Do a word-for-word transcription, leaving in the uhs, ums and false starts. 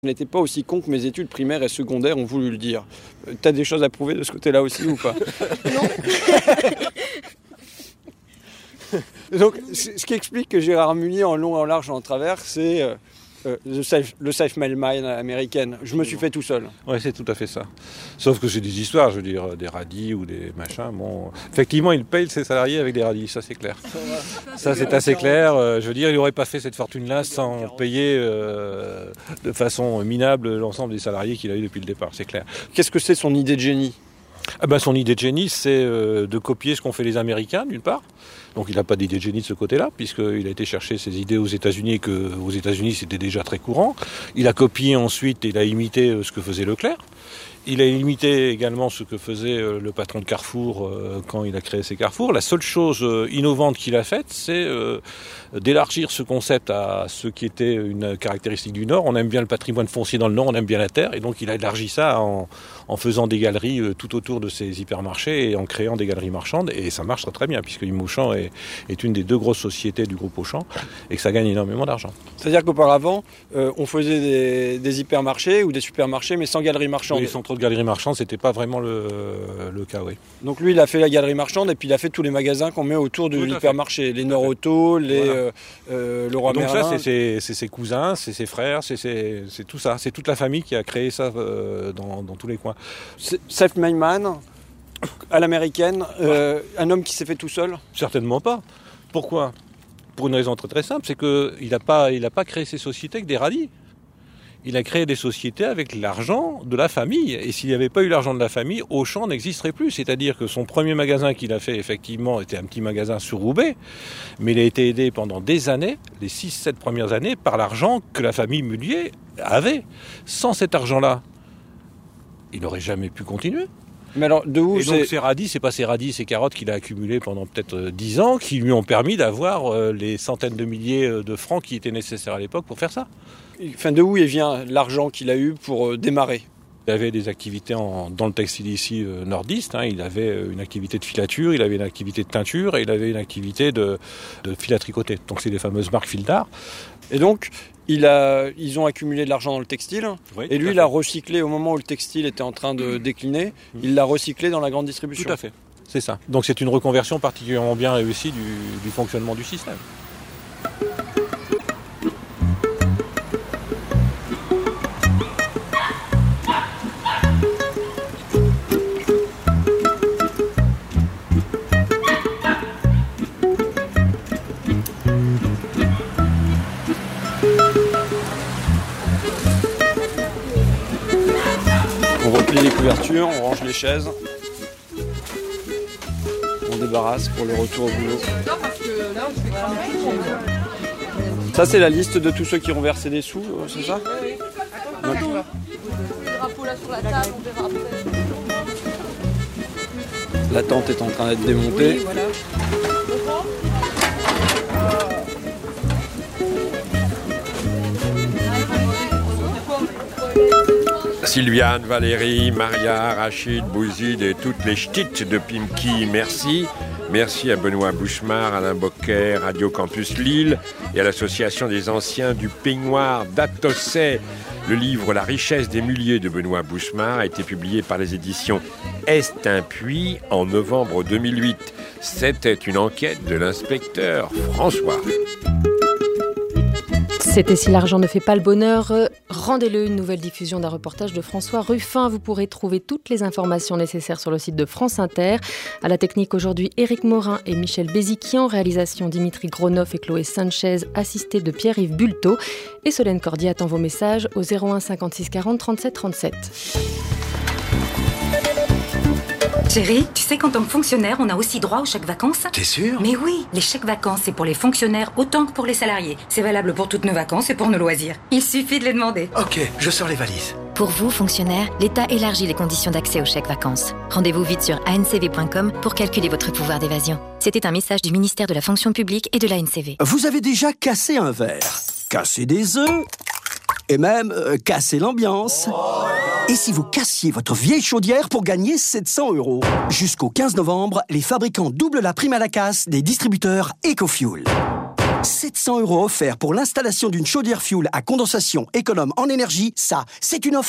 Je n'étais pas aussi con que mes études primaires et secondaires ont voulu le dire. Euh, t'as des choses à prouver de ce côté-là aussi ou pas? Non. Donc, ce qui explique que Gérard Munier, en long, en large, en travers, c'est euh, euh, le self, le self-made man américaine. Je me suis fait tout seul. Oui, c'est tout à fait ça. Sauf que c'est des histoires, je veux dire, des radis ou des machins. Bon, effectivement, il paye ses salariés avec des radis, ça c'est clair. Ça c'est assez clair. Euh, je veux dire, il n'aurait pas fait cette fortune-là sans payer euh, de façon minable l'ensemble des salariés qu'il a eu depuis le départ, c'est clair. Qu'est-ce que c'est son idée de génie? Ah ben, son idée de génie, c'est euh, de copier ce qu'ont fait les Américains, d'une part. Donc il n'a pas d'idée de génie de ce côté-là, puisqu'il a été chercher ses idées aux États-Unis, et qu'aux États-Unis c'était déjà très courant. Il a copié ensuite, il a imité ce que faisait Leclerc. Il a imité également ce que faisait le patron de Carrefour euh, quand il a créé ses Carrefour. La seule chose euh, innovante qu'il a faite, c'est euh, d'élargir ce concept à ce qui était une caractéristique du Nord. On aime bien le patrimoine foncier dans le Nord, on aime bien la terre, et donc il a élargi ça en, en faisant des galeries euh, tout autour de ses hypermarchés et en créant des galeries marchandes. Et ça marche très très bien, puisque Yves Auchan est, est une des deux grosses sociétés du groupe Auchan et que ça gagne énormément d'argent. C'est-à-dire qu'auparavant, euh, on faisait des, des hypermarchés ou des supermarchés, mais sans galeries marchandes. Oui, sans trop de galeries marchandes, c'était pas vraiment le, le cas, oui. Donc lui, il a fait la galerie marchande et puis il a fait tous les magasins qu'on met autour de l'hypermarché. Les Nord Auto, les voilà. euh, euh, Leroy Donc Merlin. ça, c'est ses, c'est ses cousins, c'est ses frères, c'est, c'est, c'est tout ça. C'est toute la famille qui a créé ça euh, dans, dans tous les coins. Self-made man, à l'américaine, euh, un homme qui s'est fait tout seul? Certainement pas. Pourquoi? Pour une raison très très simple, c'est qu'il n'a pas, il a pas créé ses sociétés avec des radis. Il a créé des sociétés avec l'argent de la famille. Et s'il n'y avait pas eu l'argent de la famille, Auchan n'existerait plus. C'est-à-dire que son premier magasin qu'il a fait, effectivement, était un petit magasin sur Roubaix. Mais il a été aidé pendant des années, les six sept premières années, par l'argent que la famille Munier avait. Sans cet argent-là, il n'aurait jamais pu continuer. Mais alors, de où Et c'est... donc ces radis, c'est pas ces radis, ces carottes qu'il a accumulées pendant peut-être dix ans, qui lui ont permis d'avoir euh, les centaines de milliers de francs qui étaient nécessaires à l'époque pour faire ça. Enfin, de où il vient l'argent qu'il a eu pour euh, démarrer? Il avait des activités en, dans le textile ici euh, nordiste, hein. Il avait une activité de filature, il avait une activité de teinture et il avait une activité de, de fil à tricoter. Donc c'est les fameuses marques fil d'art. Et donc, il a, ils ont accumulé de l'argent dans le textile, oui, et lui, il a recyclé au moment où le textile était en train de décliner, mmh. il l'a recyclé dans la grande distribution. Tout à fait, c'est ça. Donc c'est une reconversion particulièrement bien réussie du, du fonctionnement du système. On replie les couvertures, on range les chaises, on débarrasse pour le retour au boulot. Ça, c'est la liste de tous ceux qui ont versé des sous, c'est ça? Oui, oui. Donc, le drapeau là sur la table, on verra après. La tente est en train d'être démontée. Oui, voilà. Sylviane, Valérie, Maria, Rachid, Bouzid et toutes les ch'tites de Pimki, merci. Merci à Benoît Bouchemar, Alain Bocquer, Radio Campus Lille et à l'Association des anciens du peignoir d'Atosset. Le livre La richesse des muliers de Benoît Bouchemar a été publié par les éditions Est un puits en novembre deux mille huit. C'était une enquête de l'inspecteur François. C'était Si l'argent ne fait pas le bonheur. Rendez-le, une nouvelle diffusion d'un reportage de François Ruffin. Vous pourrez trouver toutes les informations nécessaires sur le site de France Inter. À la technique aujourd'hui, Éric Morin et Michel Béziquian. Réalisation Dimitri Gronoff et Chloé Sanchez, assistés de Pierre-Yves Bulto. Et Solène Cordier attend vos messages au zéro un cinquante-six quarante trente-sept trente-sept. Chérie, tu sais qu'en tant que fonctionnaire, on a aussi droit aux chèques vacances? T'es sûr? Mais oui, les chèques vacances, c'est pour les fonctionnaires autant que pour les salariés. C'est valable pour toutes nos vacances et pour nos loisirs. Il suffit de les demander. Ok, je sors les valises. Pour vous, fonctionnaires, l'État élargit les conditions d'accès aux chèques vacances. Rendez-vous vite sur a n c v point com pour calculer votre pouvoir d'évasion. C'était un message du ministère de la Fonction publique et de l'A N C V. Vous avez déjà cassé un verre, cassé des œufs et même euh, cassé l'ambiance. Et si vous cassiez votre vieille chaudière pour gagner sept cents euros? Jusqu'au quinze novembre, les fabricants doublent la prime à la casse des distributeurs EcoFuel. sept cents euros offerts pour l'installation d'une chaudière fuel à condensation économe en énergie, ça, c'est une offre